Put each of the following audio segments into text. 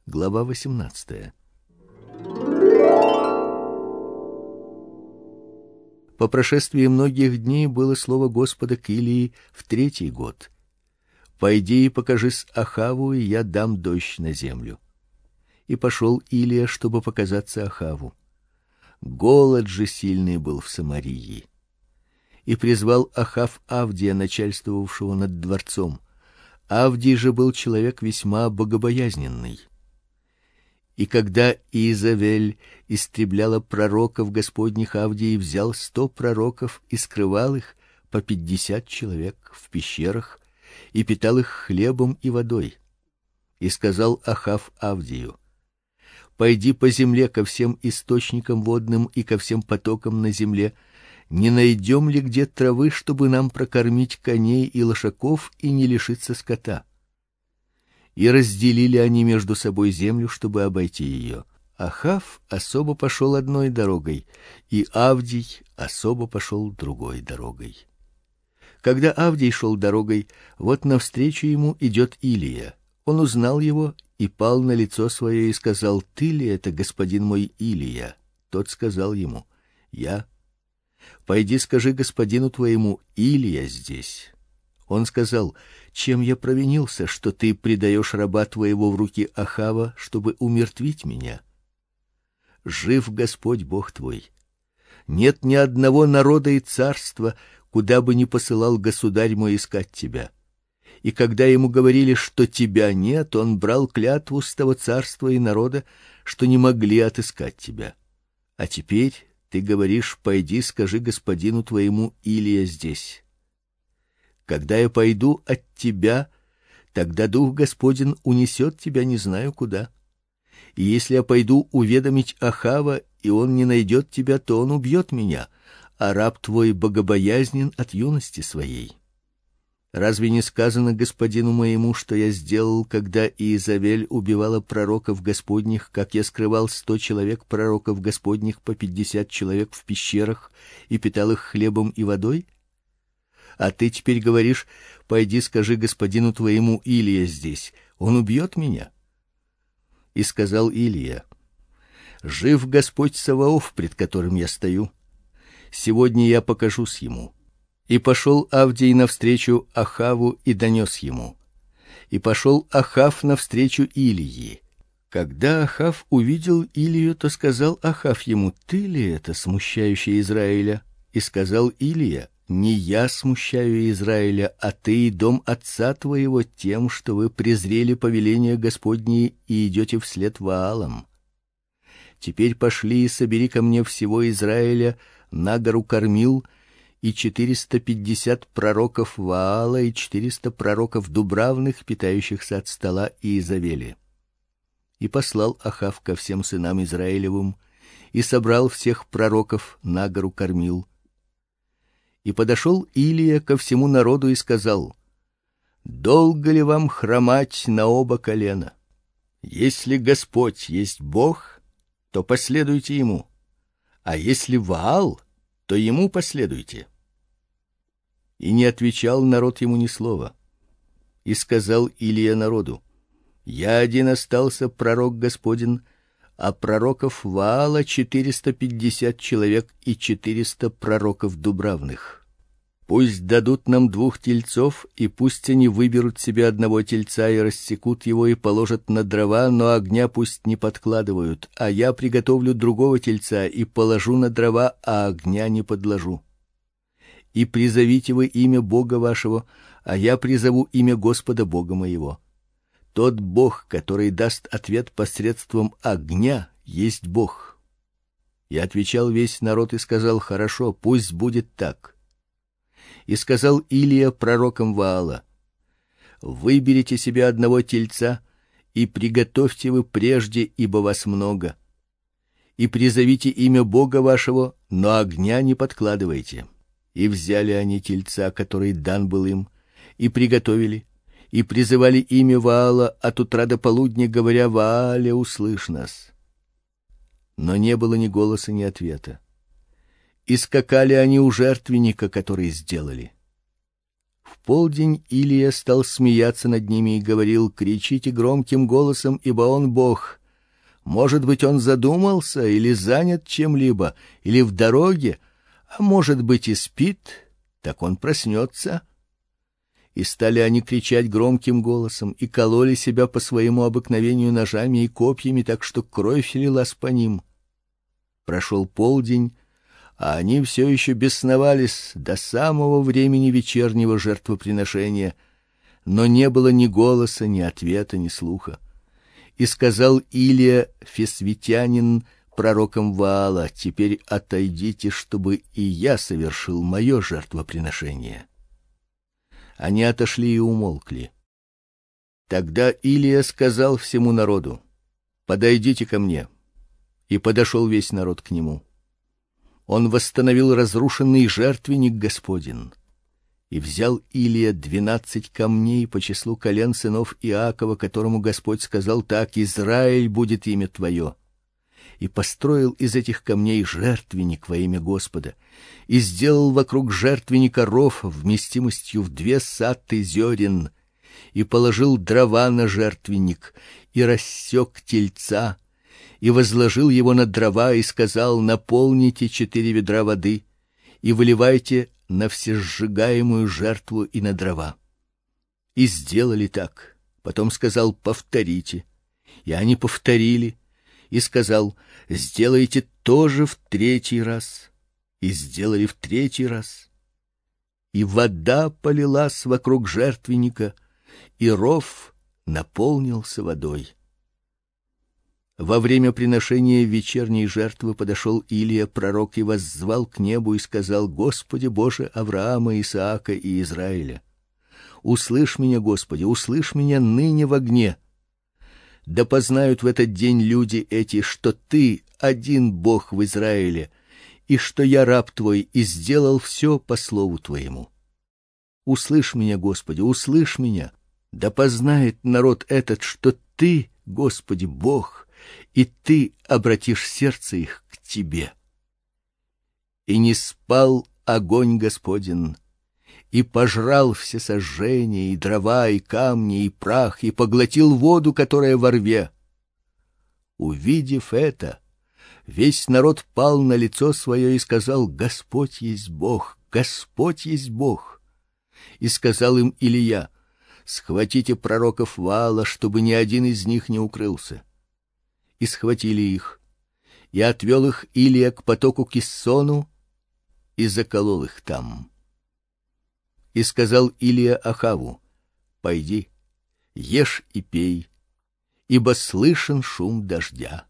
Глава 18. По прошествии многих дней было слово Господа к Илии в 3-й год: «Пойди и покажись Ахаву, и я дам дождь на землю». И пошел Илия, чтобы показаться Ахаву. Голод же сильный был в Самарии. И призвал Ахав Авдия, начальствовавшего над дворцом. Авдий же был человек весьма богобоязненный. И когда Иезавель истребляла пророков Господних, Авдий взял 100 пророков и скрывал их, по 50 человек, в пещерах, и питал их хлебом и водой. И сказал Ахав Авдию: «Пойди по земле ко всем источникам водным и ко всем потокам на земле, не найдем ли где травы, чтобы нам прокормить коней и лошаков и не лишиться скота». И разделили они между собой землю, чтобы обойти ее. Ахав особо пошел одной дорогой, и Авдий особо пошел другой дорогой. Когда Авдий шел дорогой, вот навстречу ему идет Илия. Он узнал его и пал на лицо свое и сказал: «Ты ли это, господин мой Илия?» Тот сказал ему: «Я». «Пойди, скажи господину твоему: Илия здесь». Он сказал: «Чем я провинился, что ты предаешь раба твоего в руки Ахава, чтобы умертвить меня? Жив Господь Бог твой. Нет ни одного народа и царства, куда бы ни посылал государь мой искать тебя. И когда ему говорили, что тебя нет, он брал клятву с того царства и народа, что не могли отыскать тебя. А теперь ты говоришь: пойди, скажи господину твоему: Илия здесь. Когда я пойду от тебя, тогда Дух Господень унесет тебя не знаю куда. И если я пойду уведомить Ахава, и он не найдет тебя, то он убьет меня, а раб твой богобоязнен от юности своей. Разве не сказано господину моему, что я сделал, когда Иезавель убивала пророков Господних, как я скрывал 100 человек пророков Господних, по 50 человек в пещерах, и питал их хлебом и водой? А ты теперь говоришь: пойди, скажи господину твоему: Илия здесь. Он убьет меня». И сказал Илия: «Жив Господь Саваоф, пред которым я стою. Сегодня я покажусь ему». И пошел Авдий навстречу Ахаву и донес ему. И пошел Ахав навстречу Илии. Когда Ахав увидел Илию, то сказал Ахав ему: «Ты ли это, смущающий Израиля?» И сказал Илия: «Не я смущаю Израиля, а ты и дом отца твоего тем, что вы презрели повеления Господние и идете вслед Ваалам. Теперь пошли и собери ко мне всего Израиля на гору Кормил, и 450 пророков Ваала, и 400 пророков дубравных, питающихся от стола Иезавели». И послал Ахав ко всем сынам Израилевым, и собрал всех пророков на гору Кормил. И подошел Илия ко всему народу и сказал: «Долго ли вам хромать на оба колена? Если Господь есть Бог, то последуйте ему, а если Ваал, то ему последуйте». И не отвечал народ ему ни слова. И сказал Илия народу: «Я один остался пророк Господень, а пророков Ваала 450 человек и 400 пророков дубравных. Пусть дадут нам 2 тельцов, и пусть они выберут себе одного тельца и рассекут его и положат на дрова, но огня пусть не подкладывают, а я приготовлю другого тельца и положу на дрова, а огня не подложу. И призовите вы имя Бога вашего, а я призову имя Господа Бога моего. Тот Бог, который даст ответ посредством огня, есть Бог». И отвечал весь народ и сказал: «Хорошо, пусть будет так». И сказал Илия пророкам Ваала: «Выберите себе одного тельца и приготовьте вы прежде, ибо вас много. И призовите имя Бога вашего, но огня не подкладывайте». И взяли они тельца, который дан был им, и приготовили, и призывали имя Ваала от утра до полудня, говоря: «Ваале, услышь нас». Но не было ни голоса, ни ответа. И скакали они у жертвенника, который сделали. В полдень Илия стал смеяться над ними и говорил: кричите громким голосом, ибо он Бог. Может быть, он задумался или занят чем-либо, или в дороге, а может быть и спит, так он проснется. И стали они кричать громким голосом и кололи себя по своему обыкновению ножами и копьями, так что кровь лилась по ним. Прошел полдень, а они все еще бесновались до самого времени вечернего жертвоприношения, но не было ни голоса, ни ответа, ни слуха. И сказал Илия Фесвитянин пророкам Ваала: теперь отойдите, чтобы и я совершил мое жертвоприношение. Они отошли и умолкли. Тогда Илия сказал всему народу: подойдите ко мне. И подошел весь народ к нему. Он восстановил разрушенный жертвенник Господень. И взял Илия 12 камней по числу колен сынов Иакова, которому Господь сказал так: Израиль будет имя твое. И построил из этих камней жертвенник во имя Господа, и сделал вокруг жертвенника ров вместимостью в 2 сатты зерен, и положил дрова на жертвенник, и рассек тельца, и возложил его на дрова, и сказал: наполните 4 ведра воды и выливайте на всесжигаемую жертву и на дрова. И сделали так. Потом сказал: повторите. И они повторили. И сказал: сделайте тоже в 3-й раз. И сделали в 3-й раз. И вода полилась вокруг жертвенника, и ров наполнился водой. Во время приношения вечерней жертвы подошел Илия пророк и воззвал к небу и сказал: Господи Боже Авраама, Исаака и Израиля, услышь меня, Господи, услышь меня ныне в огне. Да познают в этот день люди эти, что Ты один Бог в Израиле, и что я раб Твой, и сделал все по слову Твоему. Услышь меня, Господи, услышь меня. Да познает народ этот, что Ты, Господи, Бог, и Ты обратишь сердце их к Тебе. И не спал огонь Господень, и пожрал все сожжения, и дрова, и камни, и прах, и поглотил воду, которая во рве. Увидев это, весь народ пал на лицо свое и сказал: Господь есть Бог, Господь есть Бог. И сказал им Илия: схватите пророков Ваала, чтобы ни один из них не укрылся. И схватили их, и отвел их Илия к потоку Киссону, и заколол их там. И сказал Илия Ахаву: пойди, ешь и пей, ибо слышен шум дождя.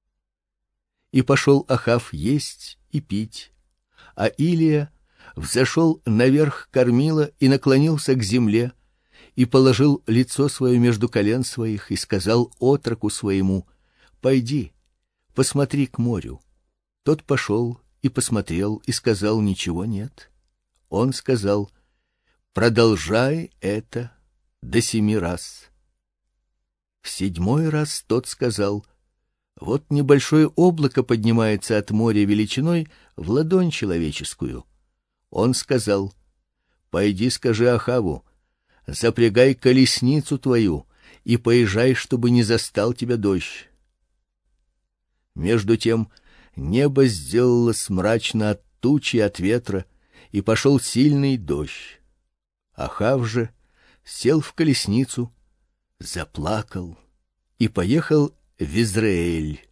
И пошел Ахав есть и пить, а Илия взошел наверх кормила и наклонился к земле, и положил лицо свое между колен своих, и сказал отроку своему: пойди, посмотри к морю. Тот пошел и посмотрел, и сказал: ничего нет. Он сказал: продолжай это до 7 раз. В 7-й раз тот сказал: вот небольшое облако поднимается от моря величиной в ладонь человеческую. Он сказал: пойди, скажи Ахаву: запрягай колесницу твою и поезжай, чтобы не застал тебя дождь. Между тем небо сделалось мрачно от тучи, от ветра, и пошел сильный дождь. Ахав же сел в колесницу, заплакал и поехал в Израиль.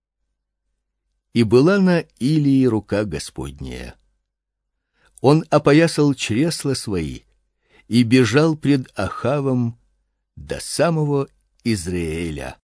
И была на Илии рука Господняя. Он опоясал чресла свои и бежал пред Ахавом до самого Израиля.